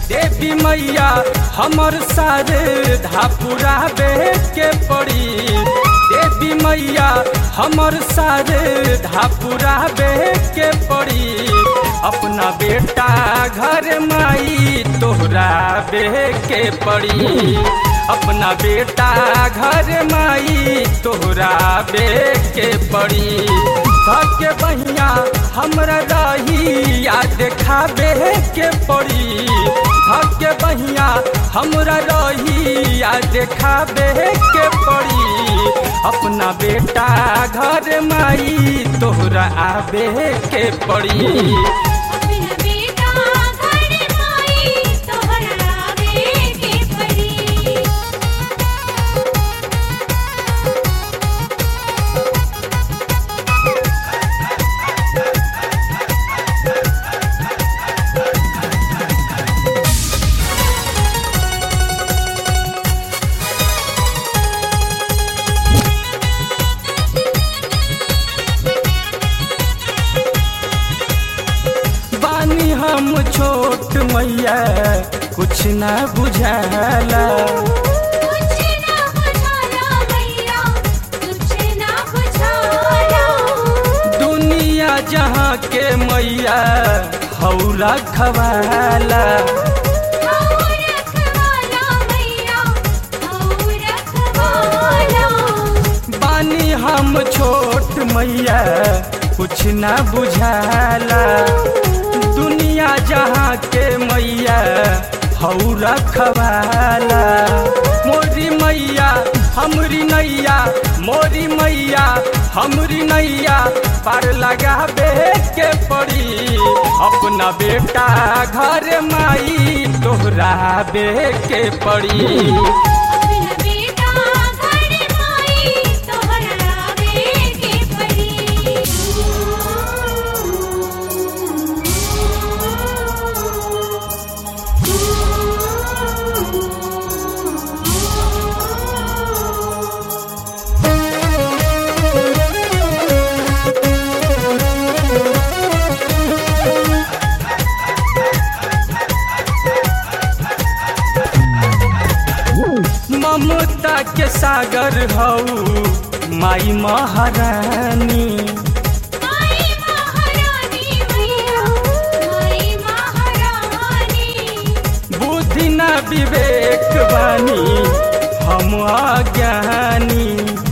देवी मैया हमर सारे धापुरा के पड़ी। देवी मैया हमर सारे धापुरा के पड़ी। अपना बेटा घर माई तोहरा के पड़ी। अपना बेटा घर माई तोहरा के पड़ी। के बहिया हमरा रही या देखाबे के पड़ी। के बहिया हमरा रही या देखाबे के पड़ी। अपना बेटा घर माई तोहरा आबे के पड़ी। हम छोट मैया कुछ ना बुझाला। दुनिया जहाँ के मैया हौला खवाला। बानी हम छोट मैया कुछ ना बुझाला। दुनिया जहाँ के मैया हऊ रखवाला। मोरी मैया हमरी नैया, मोरी मैया हमरी नैया पार लगाबे के पड़ी। अपना बेटा घर माई तोहरा के पड़ी। ममता के सागर हऊ माई महारानी। बुद्धि ना विवेक बानी हम अज्ञानी।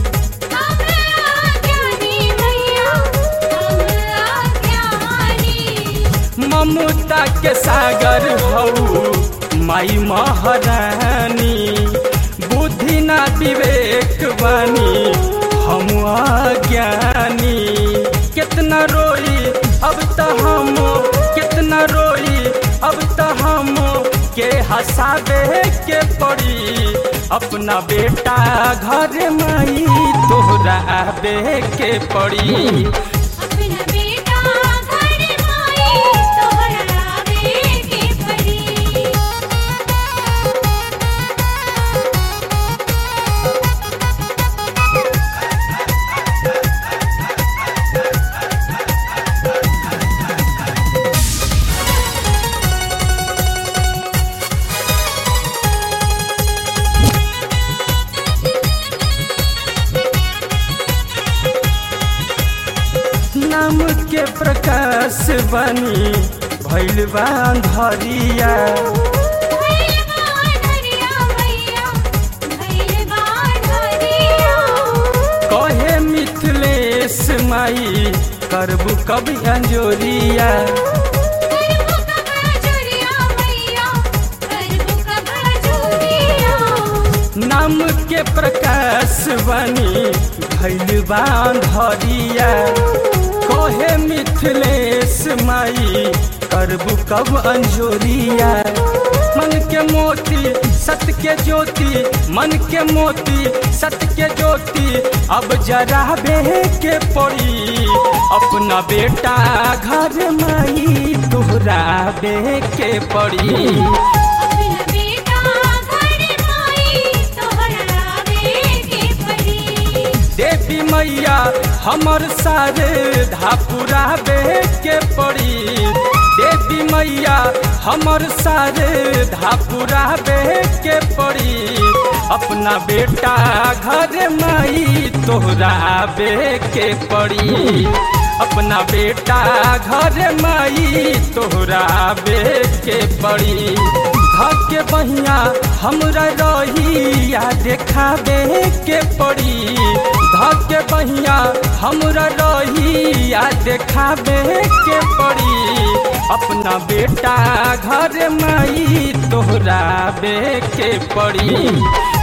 ममता के सागर हऊ माई महारानी। बुद्धि ना विवेक बानी हम अज्ञानी। कितना रोई अब तो हम, कितना रोई अब तो हम के हंसाबे के पड़ी। अपना बेटा घर माई तोहरा आबे के पड़ी। नाम के प्रकाश बनी भइल बा अंधरिया। कहे मिथिलेश माई करबू कभी अंजोरिया। नाम के प्रकाश बनी भइल बा अंधरिया। कहे मिथिलेश माई करबू कब अंजोरिया। मन के मोती सत्य के ज्योति, मन के मोती सत्य के ज्योति अब जराबे के पड़ी। अपना बेटा घर माई तोहरा के पड़ी। देवी मैया हमर सारे धापुरा के पड़ी। देवी मैया हमर सारे धापुरा बे के पड़ी अपना बेटा घर माई तोहरा बे के पड़ी अपना बेटा घर माई तोहरा बे के पड़ी धके बहिया हमरा रहिया देखाबे के पड़ी धके बहिया हमरा रहिया देखाबे के पड़ी अपना बेटा घर माई तोहरा बे के पड़ी।